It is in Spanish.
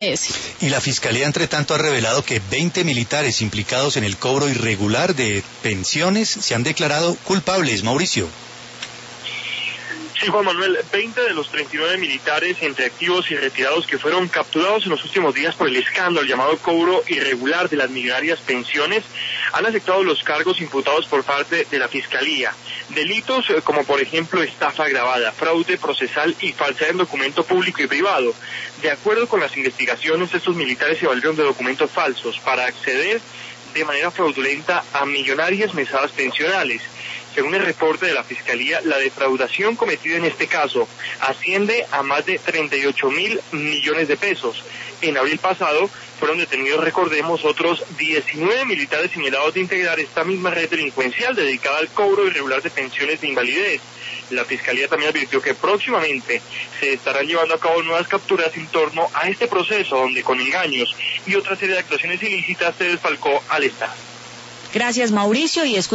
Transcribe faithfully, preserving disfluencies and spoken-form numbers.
Y la Fiscalía, entre tanto, ha revelado que veinte militares implicados en el cobro irregular de pensiones se han declarado culpables. Mauricio. Sí, Juan Manuel, veinte de los treinta y nueve militares entre activos y retirados que fueron capturados en los últimos días por el escándalo llamado cobro irregular de las millonarias pensiones han aceptado los cargos imputados por parte de la Fiscalía. Delitos como, por ejemplo, estafa agravada, fraude procesal y falsedad en documento público y privado. De acuerdo con las investigaciones, estos militares se valieron de documentos falsos para acceder de manera fraudulenta a millonarias mesadas pensionales. Según el reporte de la Fiscalía, la defraudación cometida en este caso asciende a más de treinta y ocho mil millones de pesos. En abril pasado fueron detenidos, recordemos, otros diecinueve militares señalados de integrar esta misma red delincuencial dedicada al cobro irregular de pensiones de invalidez. La Fiscalía también advirtió que próximamente se estarán llevando a cabo nuevas capturas en torno a este proceso donde con engaños y otra serie de actuaciones ilícitas se desfalcó al Estado. Gracias, Mauricio. Y